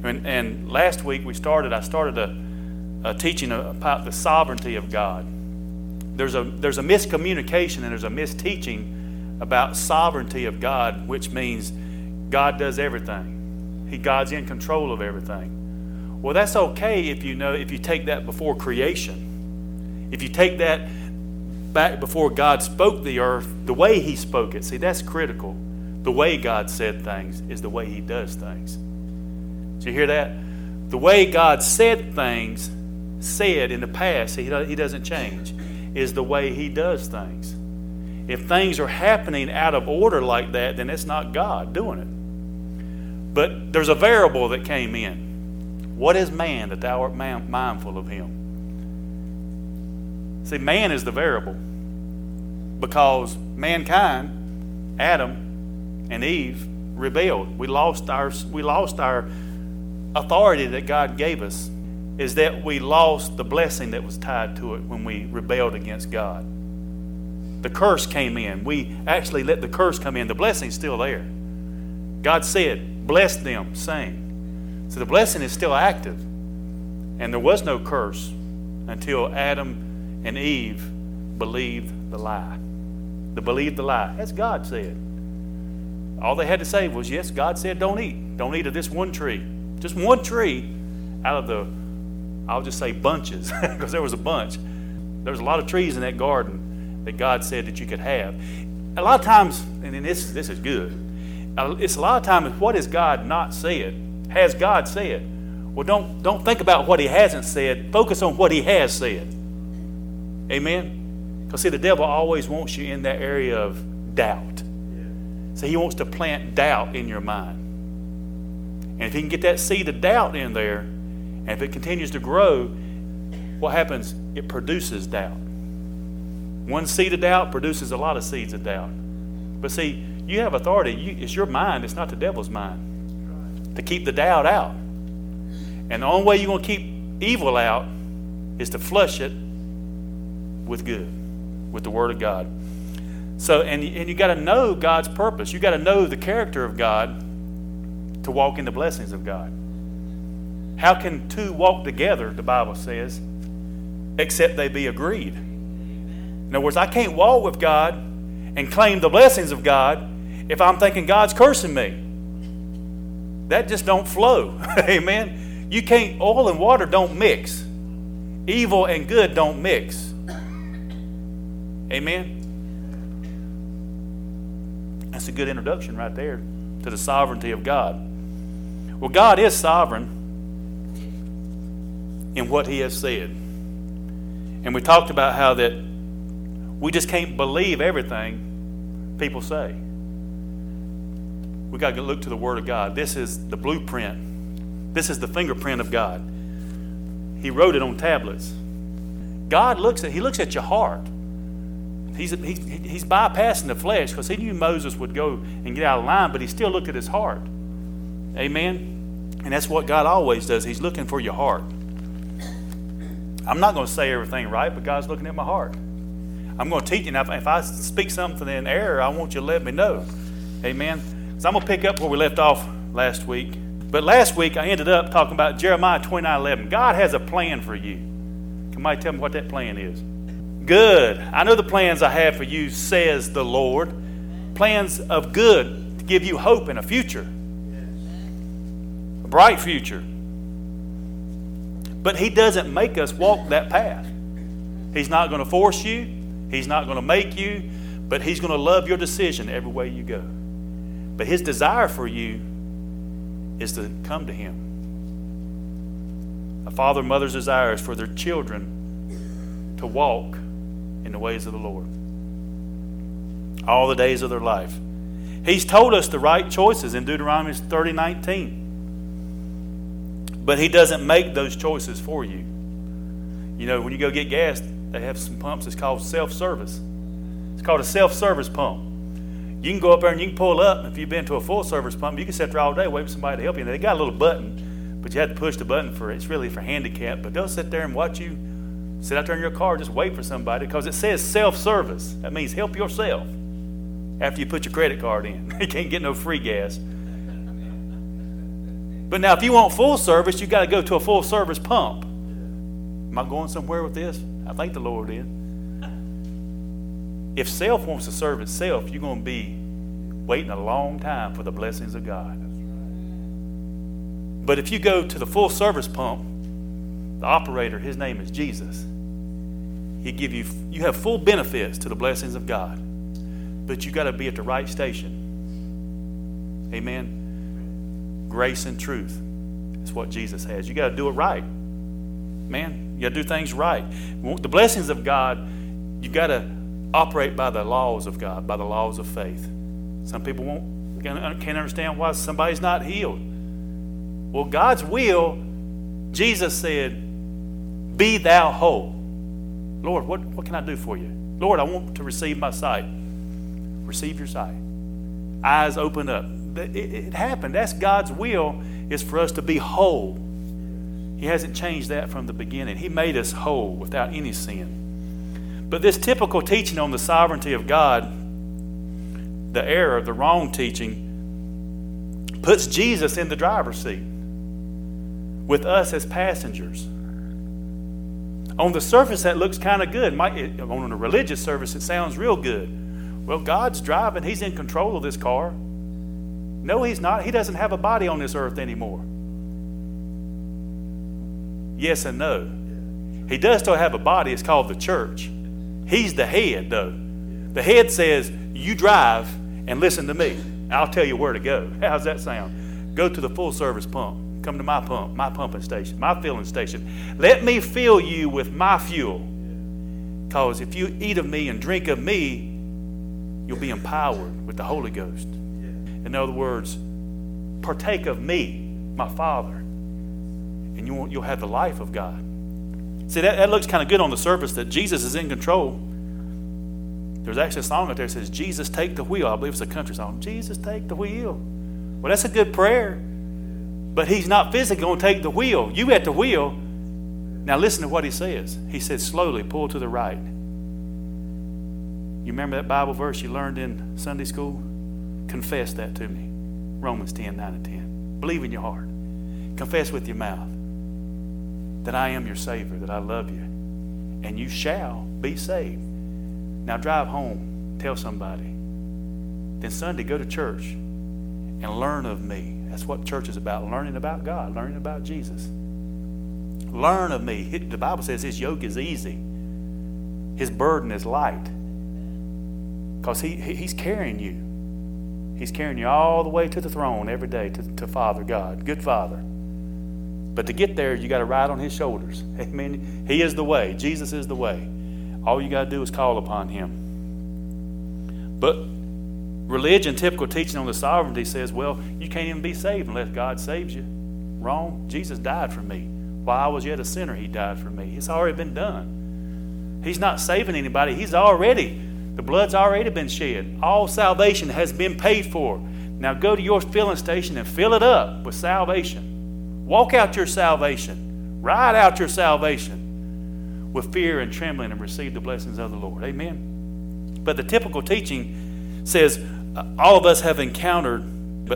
And last week I started a teaching about the sovereignty of God. There's a miscommunication and there's a misteaching about sovereignty of God, which means God does everything. God's in control of everything. Well, that's okay if you take that before creation. If you take that back before God spoke the earth, the way He spoke it. See, that's critical. The way God said things is the way He does things. Did you hear that? The way God said things, said in the past, He doesn't change, is the way He does things. If things are happening out of order like that, then it's not God doing it. But there's a variable that came in. What is man that thou art mindful of him? See, man is the variable because mankind, Adam and Eve, rebelled. We lost our authority that God gave us. Is that we lost the blessing that was tied to it when we rebelled against God. The curse came in. We actually let the curse come in. The blessing's still there. God said, bless them, saying. So the blessing is still active. And there was no curse until Adam and Eve believed the lie. They believed the lie. That's God said. All they had to say was, yes, God said don't eat. Don't eat of this one tree. Just one tree out of the, I'll just say bunches, because there was a bunch. There was a lot of trees in that garden that God said that you could have. A lot of times, and this is good, it's a lot of times, what has God not said? Has God said? Well, don't think about what He hasn't said. Focus on what He has said. Amen? Because see, the devil always wants you in that area of doubt. So he wants to plant doubt in your mind. And if he can get that seed of doubt in there, and if it continues to grow, what happens? It produces doubt. One seed of doubt produces a lot of seeds of doubt. But see, you have authority. It's your mind. It's not the devil's mind. To keep the doubt out. And the only way you're going to keep evil out is to flush it with good, with the Word of God. So, and you got to know God's purpose. You got to know the character of God to walk in the blessings of God. How can two walk together, the Bible says, except they be agreed? In other words, I can't walk with God and claim the blessings of God if I'm thinking God's cursing me. That just don't flow. Amen? You can't, oil and water don't mix. Evil and good don't mix. Amen? That's a good introduction right there to the sovereignty of God. Well, God is sovereign in what He has said. And we talked about how that we just can't believe everything people say. We got to look to the Word of God. This is the blueprint. This is the fingerprint of God. He wrote it on tablets. God looks at your heart. He's bypassing the flesh because He knew Moses would go and get out of line, but He still looked at his heart. Amen? And that's what God always does. He's looking for your heart. I'm not going to say everything right, but God's looking at my heart. I'm going to teach you. Now, if I speak something in error, I want you to let me know. Amen? So I'm going to pick up where we left off last week. But last week, I ended up talking about Jeremiah 29:11. God has a plan for you. Can somebody tell me what that plan is? Good. I know the plans I have for you, says the Lord. Plans of good to give you hope and a future. A bright future. But He doesn't make us walk that path. He's not going to force you. He's not going to make you. But He's going to love your decision every way you go. But His desire for you is to come to Him. A father and mother's desire is for their children to walk in the ways of the Lord all the days of their life. He's told us the right choices in Deuteronomy 30:19. But He doesn't make those choices for you. You know, when you go get gas, they have some pumps that's called self-service. It's called a self-service pump. You can go up there and you can pull up. If you've been to a full-service pump, you can sit there all day waiting for somebody to help you. And they got a little button, but you have to push the button for it. It's really for handicapped. But they'll sit there and watch you sit out there in your car, just wait for somebody, because it says self-service. That means help yourself after you put your credit card in. You can't get no free gas. But now if you want full service, you got to go to a full service pump. Am I going somewhere with this? I think the Lord is. If self wants to serve itself, you're going to be waiting a long time for the blessings of God. But if you go to the full service pump, the operator, his name is Jesus. You have full benefits to the blessings of God. But you got to be at the right station. Amen. Grace and truth is what Jesus has. You got to do it right. Man, you got to do things right. The blessings of God, you got to operate by the laws of God, by the laws of faith. Some people can't understand why somebody's not healed. Well, God's will, Jesus said, be thou whole. Lord, what can I do for you? Lord, I want to receive my sight. Receive your sight. Eyes open up. It happened. That's God's will, is for us to be whole. He hasn't changed that from the beginning. He made us whole without any sin. But this typical teaching on the sovereignty of God, the error, the wrong teaching, puts Jesus in the driver's seat with us as passengers. On the surface, that looks kind of good. On a religious service, it sounds real good. Well, God's driving. He's in control of this car. No, He's not. He doesn't have a body on this earth anymore. Yes and no. He does still have a body. It's called the church. He's the head, though. The head says, you drive and listen to me. I'll tell you where to go. How's that sound? Go to the full service pump. Come to my pump, my pumping station, my filling station. Let me fill you with my fuel. Because if you eat of me and drink of me, you'll be empowered with the Holy Ghost. In other words, partake of me, my Father, and you'll have the life of God. See, that looks kind of good on the surface, that Jesus is in control. There's actually a song out there that says, Jesus, take the wheel. I believe it's a country song. Jesus, take the wheel. Well, that's a good prayer. But He's not physically going to take the wheel. You at the wheel. Now listen to what He says. He says, slowly pull to the right. You remember that Bible verse you learned in Sunday school? Confess that to me. Romans 10, 9 and 10. Believe in your heart. Confess with your mouth that I am your Savior, that I love you. And you shall be saved. Now drive home. Tell somebody. Then Sunday, go to church and learn of me. That's what church is about. Learning about God. Learning about Jesus. Learn of me. The Bible says His yoke is easy. His burden is light. Because He's carrying you. He's carrying you all the way to the throne every day, to Father God. Good Father. But to get there, you got to ride on His shoulders. Amen. He is the way. Jesus is the way. All you got to do is call upon Him. But religion, typical teaching on the sovereignty says, well, you can't even be saved unless God saves you. Wrong. Jesus died for me. While I was yet a sinner, He died for me. It's already been done. He's not saving anybody. The blood's already been shed. All salvation has been paid for. Now go to your filling station and fill it up with salvation. Walk out your salvation. Ride out your salvation with fear and trembling and receive the blessings of the Lord. Amen. But the typical teaching says all of us have encountered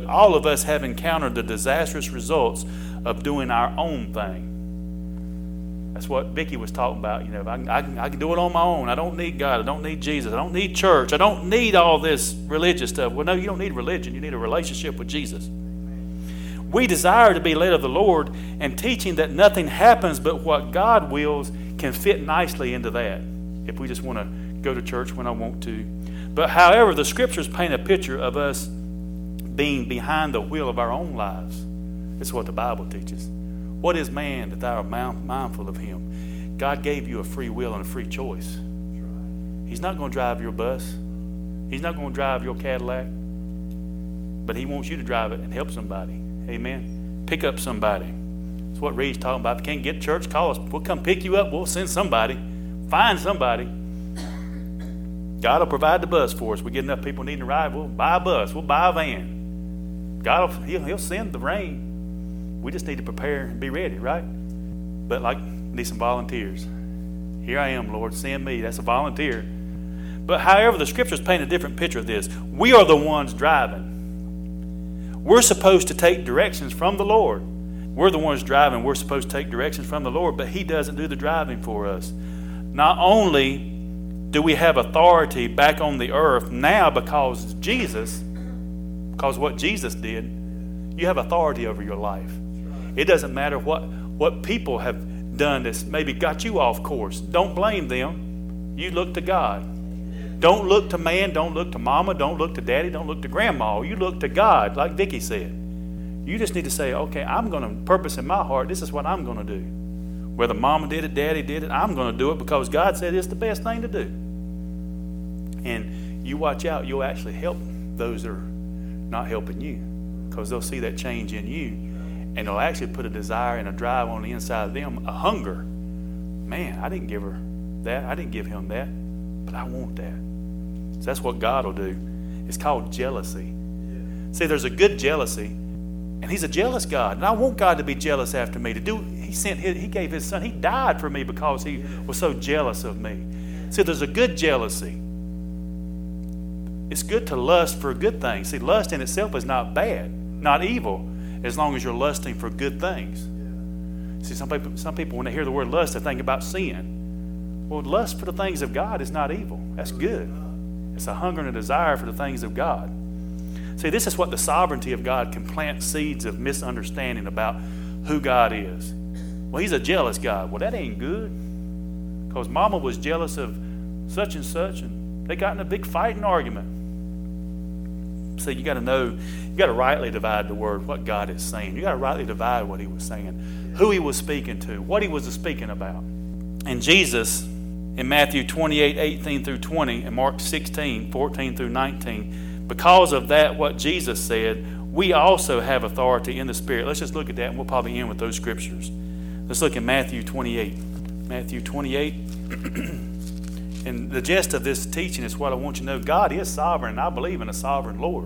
the disastrous results of doing our own thing. That's what Vicki was talking about. You know, I can do it on my own. I don't need God. I don't need Jesus. I don't need church. I don't need all this religious stuff. Well, no, you don't need religion. You need a relationship with Jesus. We desire to be led of the Lord, and teaching that nothing happens but what God wills can fit nicely into that. If we just want to go to church when I want to. But however, the Scriptures paint a picture of us being behind the wheel of our own lives. That's what the Bible teaches. What is man that thou art mindful of him? God gave you a free will and a free choice. He's not going to drive your bus. He's not going to drive your Cadillac. But He wants you to drive it and help somebody. Amen. Pick up somebody. That's what Reed's talking about. If you can't get to church, call us. We'll come pick you up. We'll send somebody. Find somebody. God will provide the bus for us. We get enough people needing a ride, we'll buy a bus. We'll buy a van. He'll send the rain. We just need to prepare and be ready, right? But we need some volunteers. Here I am, Lord. Send me. That's a volunteer. But however, the Scriptures paint a different picture of this. We are the ones driving. We're supposed to take directions from the Lord. We're the ones driving. We're supposed to take directions from the Lord, but He doesn't do the driving for us. Not only do we have authority back on the earth now because what Jesus did, you have authority over your life. It doesn't matter what people have done that's maybe got you off course. Don't blame them. You look to God. Don't look to man. Don't look to mama. Don't look to daddy. Don't look to grandma. You look to God, like Vicki said. You just need to say, okay, I'm going to purpose in my heart, this is what I'm going to do. Whether mama did it, daddy did it, I'm going to do it because God said it's the best thing to do. And you watch out, you'll actually help those that are not helping you because they'll see that change in you. And they'll actually put a desire and a drive on the inside of them, a hunger. Man, I didn't give her that. I didn't give him that, but I want that. So that's what God will do. It's called jealousy. See, there's a good jealousy. And He's a jealous God. And I want God to be jealous after me. He gave His Son. He died for me because He was so jealous of me. See, there's a good jealousy. It's good to lust for good things. See, lust in itself is not bad, not evil, as long as you're lusting for good things. See, some people, when they hear the word lust, they think about sin. Well, lust for the things of God is not evil. That's good. It's a hunger and a desire for the things of God. See, this is what the sovereignty of God can plant seeds of misunderstanding about who God is. Well, He's a jealous God. Well, that ain't good. Because mama was jealous of such and such, and they got in a big fight and argument. So you got to know, you got to rightly divide the word, what God is saying. You got to rightly divide what He was saying, who He was speaking to, what He was speaking about. And Jesus, in Matthew 28, 18 through 20, and Mark 16, 14 through 19, because of that, what Jesus said, we also have authority in the Spirit. Let's just look at that, and we'll probably end with those scriptures. Let's look at Matthew 28. Matthew 28. And the gist of this teaching is what I want you to know. God is sovereign, and I believe in a sovereign Lord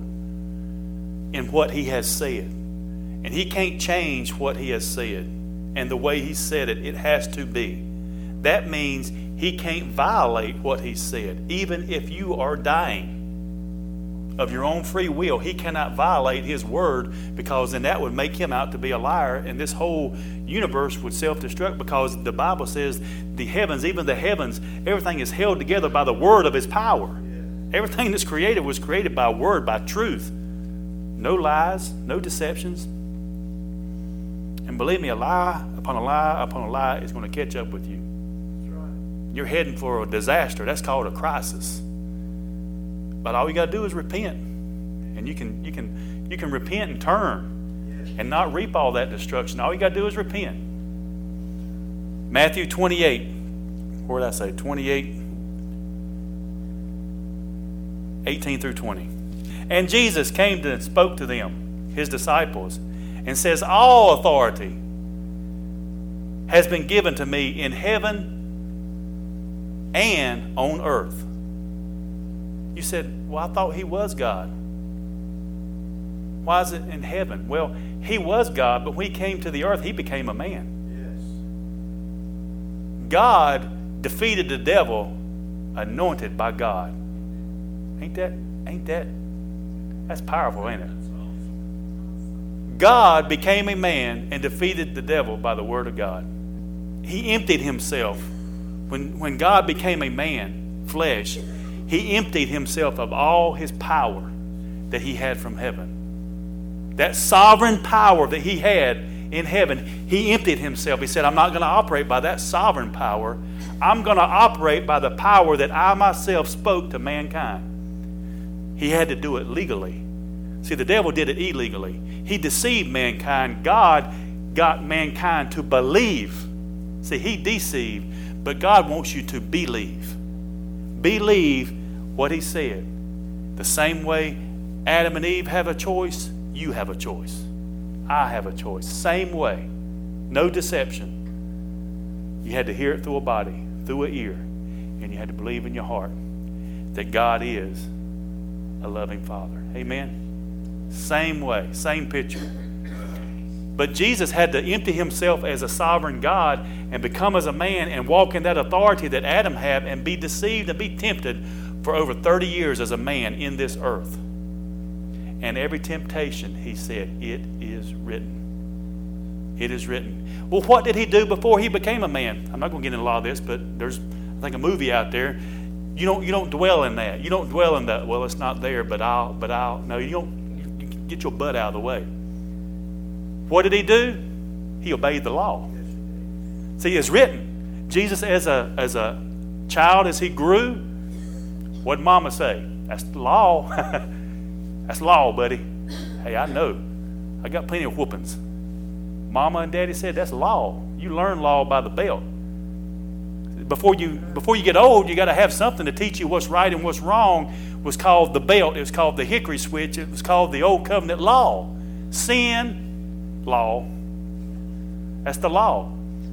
in what He has said. And He can't change what He has said. And the way He said it, it has to be. That means He can't violate what He said. Even if you are dying of your own free will, He cannot violate His word, because then that would make Him out to be a liar, and this whole universe would self-destruct, because the Bible says the heavens, even the heavens, everything is held together by the word of His power. Everything that's created was created by word, by truth. No lies, no deceptions. And believe me, a lie upon a lie upon a lie is going to catch up with you. That's right. You're heading for a disaster. That's called a crisis. But all you got to do is repent, and you can repent and turn, and not reap all that destruction. All you got to do is repent. Matthew 28. Where did I say? 28, 18 through 20. And Jesus came and spoke to them, His disciples, and says, all authority has been given to me in heaven and on earth. You said, well, I thought He was God. Why is it in heaven? Well, He was God, but when He came to the earth, He became a man. Yes. God defeated the devil anointed by God. Ain't that? That's powerful, ain't it? God became a man and defeated the devil by the word of God. He emptied Himself. When God became a man, flesh, He emptied Himself of all His power that He had from heaven. That sovereign power that He had in heaven, He emptied Himself. He said, I'm not going to operate by that sovereign power. I'm going to operate by the power that I myself spoke to mankind. He had to do it legally. See, the devil did it illegally. He deceived mankind. God got mankind to believe. See, he deceived, but God wants you to believe. Believe what He said. The same way Adam and Eve have a choice, you have a choice. I have a choice. Same way. No deception. You had to hear it through a body, through an ear, and you had to believe in your heart that God is a loving Father. Amen? Same way, same picture. But Jesus had to empty Himself as a sovereign God and become as a man and walk in that authority that Adam had and be deceived and be tempted for over 30 years as a man in this earth. And every temptation, he said, it is written. It is written. Well, what did he do before he became a man? I'm not going to get into a lot of this, but there's, I think, a movie out there. You don't dwell in that. You don't dwell in that. Well, it's not there, but I'll. No, you don't. You get your butt out of the way. What did he do? He obeyed the law. See, it's written. Jesus, as a child, as he grew, what did Mama say? That's the law. That's law, buddy. Hey, I know. I got plenty of whoopings. Mama and Daddy said that's law. You learn law by the belt. Before you get old, you got to have something to teach you what's right and what's wrong. It was called the belt. It was called the hickory switch. It was called the old covenant law. Sin, law. That's the law,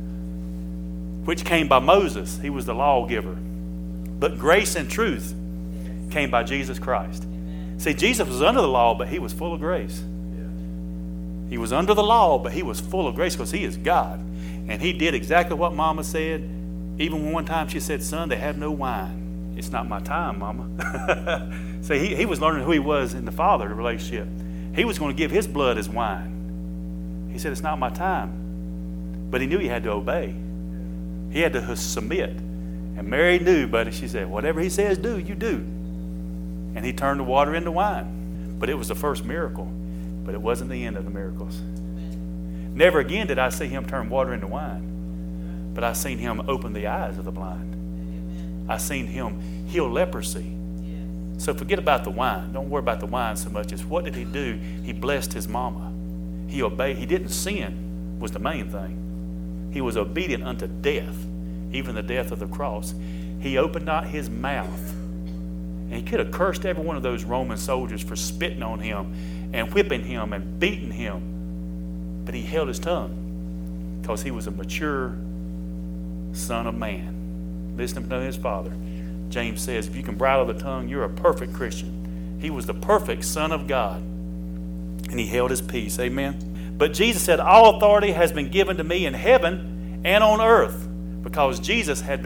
which came by Moses. He was the lawgiver. But grace and truth came by Jesus Christ. See, Jesus was under the law, but he was full of grace. He was under the law, but he was full of grace because he is God. And he did exactly what Mama said. Even when one time she said, son, they have no wine. It's not my time, Mama. See, he was learning who he was in the Father relationship. He was going to give his blood as wine. He said, it's not my time. But he knew he had to obey. He had to submit. And Mary knew, but she said, whatever he says do, you do. And he turned the water into wine. But it was the first miracle. But it wasn't the end of the miracles. Never again did I see him turn water into wine. But I seen him open the eyes of the blind. I seen him heal leprosy. So forget about the wine. Don't worry about the wine so much as what did he do? He blessed his mama. He obeyed. He didn't sin was the main thing. He was obedient unto death, even the death of the cross. He opened not his mouth. And he could have cursed every one of those Roman soldiers for spitting on him and whipping him and beating him. But he held his tongue because he was a mature son of man, listening to his father. James says, if you can bridle the tongue, you're a perfect Christian. He was the perfect Son of God. And he held his peace. Amen. But Jesus said, all authority has been given to me in heaven and on earth. Because Jesus had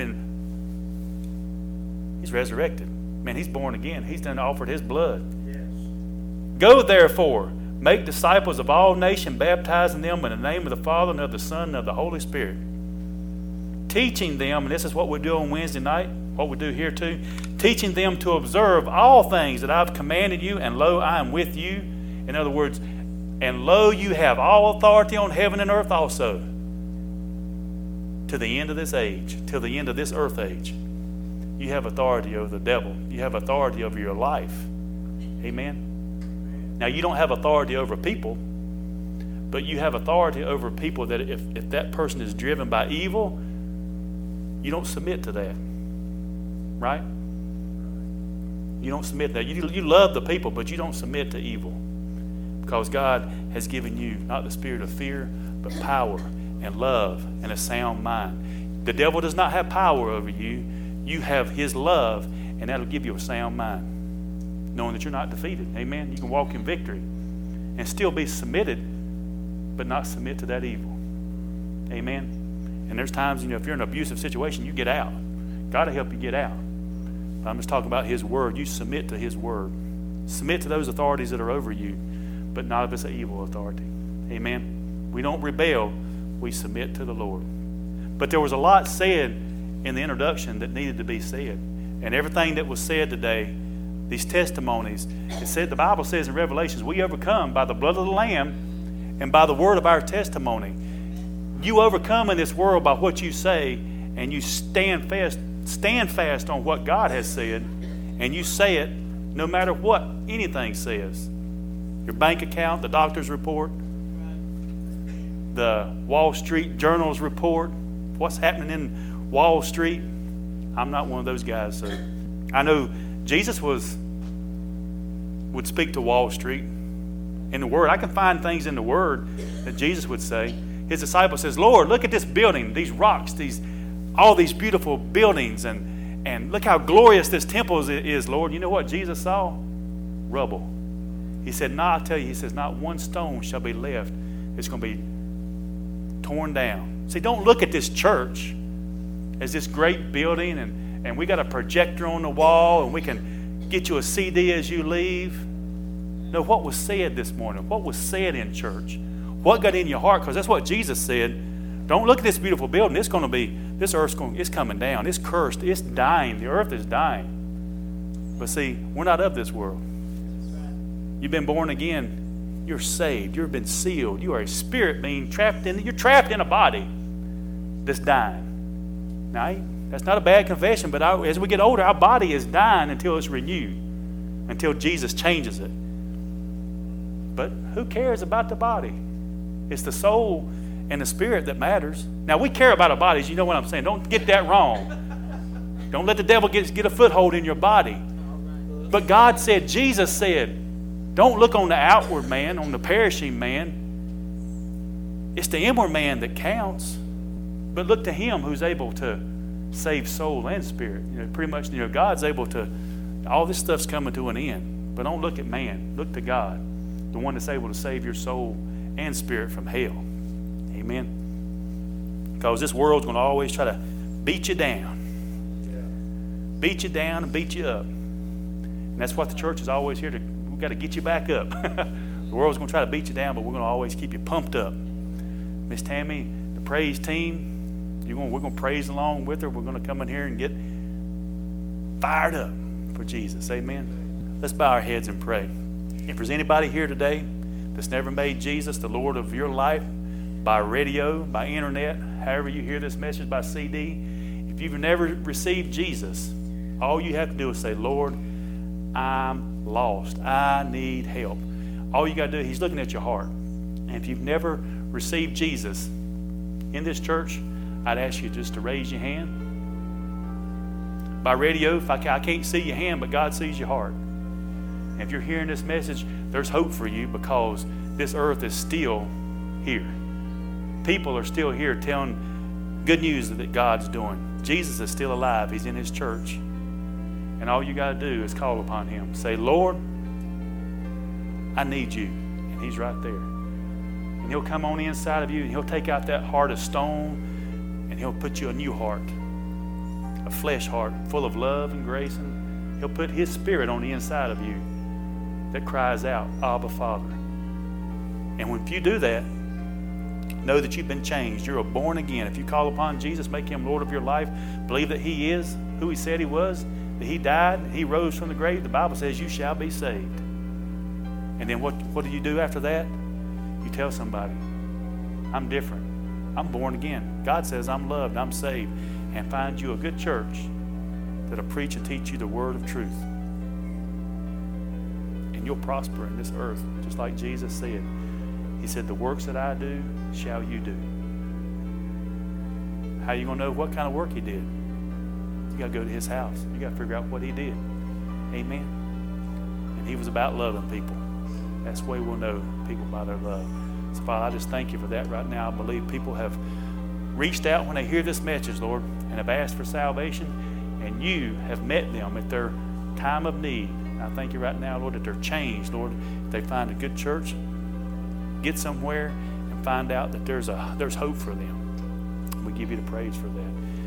been, he's resurrected. Man, he's born again. He's done offered his blood. Yes. Go therefore, make disciples of all nations, baptizing them in the name of the Father and of the Son and of the Holy Spirit. Teaching them, and this is what we do on Wednesday night, what we do here too, teaching them to observe all things that I've commanded you, and lo, I am with you. In other words, and lo, you have all authority on heaven and earth also. To the end of this age, till the end of this earth age, you have authority over the devil. You have authority over your life. Amen? Now, you don't have authority over people, but you have authority over people that if that person is driven by evil, you don't submit to that. Right? You don't submit to that. You love the people, but you don't submit to evil. Because God has given you not the spirit of fear, but power and love and a sound mind. The devil does not have power over you. You have his love, and that'll give you a sound mind, knowing that you're not defeated. Amen? You can walk in victory and still be submitted, but not submit to that evil. Amen? And there's times, if you're in an abusive situation, you get out. God will help you get out. But I'm just talking about his word. You submit to his word. Submit to those authorities that are over you, but not if it's an evil authority. Amen? We don't rebel. We submit to the Lord. But there was a lot said in the introduction that needed to be said. And everything that was said today, these testimonies, the Bible says in Revelations, we overcome by the blood of the Lamb and by the word of our testimony. You overcome in this world by what you say, and you stand fast on what God has said, and you say it no matter what anything says. Your bank account, the doctor's report, the Wall Street Journal's report, what's happening in Wall Street. I'm not one of those guys. So I know Jesus would speak to Wall Street in the Word. I can find things in the Word that Jesus would say. His disciple says, Lord, look at this building, these rocks, all these beautiful buildings, and look how glorious this temple is, Lord. You know what Jesus saw? Rubble. He said, I tell you, he says, not one stone shall be left. It's going to be torn down. See, don't look at this church as this great building, and we got a projector on the wall, and we can get you a CD as you leave. know what was said this morning, what was said in church, what got in your heart, because that's what Jesus said. Don't look at this beautiful building. This earth's it's coming down. It's cursed. It's dying. The earth is dying. But see, we're not of this world. You've been born again. You're saved. You've been sealed. You are a spirit being you're trapped in a body that's dying. Now, that's not a bad confession, but as we get older, our body is dying until it's renewed, until Jesus changes it. But who cares about the body? It's the soul and the spirit that matters. Now, we care about our bodies. You know what I'm saying? Don't get that wrong. Don't let the devil get a foothold in your body. But God said, Jesus said, don't look on the outward man, on the perishing man. It's the inward man that counts. But look to him who's able to save soul and spirit. Pretty much, God's able to, all this stuff's coming to an end. But don't look at man. Look to God, the one that's able to save your soul and spirit from hell. Amen. Because this world's going to always try to beat you down. Beat you down and beat you up. And that's what the church is always here to. We've got to get you back up. The world's going to try to beat you down, but we're going to always keep you pumped up. Miss Tammy, the praise team, we're going to praise along with her. We're going to come in here and get fired up for Jesus. Amen. Let's bow our heads and pray. If there's anybody here today that's never made Jesus the Lord of your life, by radio, by internet, however you hear this message, by CD, if you've never received Jesus, all you have to do is say, Lord, I'm lost. I need help. All you got to do, he's looking at your heart. And if you've never received Jesus in this church, I'd ask you just to raise your hand. By radio, I can't see your hand, but God sees your heart. And if you're hearing this message, there's hope for you, because this earth is still here. People are still here telling good news that God's doing. Jesus is still alive. He's in his church. And all you got to do is call upon him. Say, Lord, I need you. And he's right there. And he'll come on the inside of you, and he'll take out that heart of stone, and he'll put you a new heart, a flesh heart full of love and grace. And he'll put his spirit on the inside of you that cries out, Abba, Father. And if you do that, know that you've been changed. You're born again. If you call upon Jesus, make him Lord of your life, believe that he is who he said he was, that he died, he rose from the grave, the Bible says you shall be saved. And then what do you do after that? You tell somebody, I'm different. I'm born again. God says I'm loved, I'm saved. And find you a good church that'll preach and teach you the word of truth. And you'll prosper in this earth, just like Jesus said. He said, the works that I do, shall you do. How are you going to know what kind of work he did? You got to go to his house. You got to figure out what he did. Amen. And he was about loving people. That's the way we'll know people by their love. So, Father, I just thank you for that right now. I believe people have reached out when they hear this message, Lord, and have asked for salvation, and you have met them at their time of need. And I thank you right now, Lord, that they're changed, Lord. If they find a good church, get somewhere, and find out that there's hope for them. We give you the praise for that.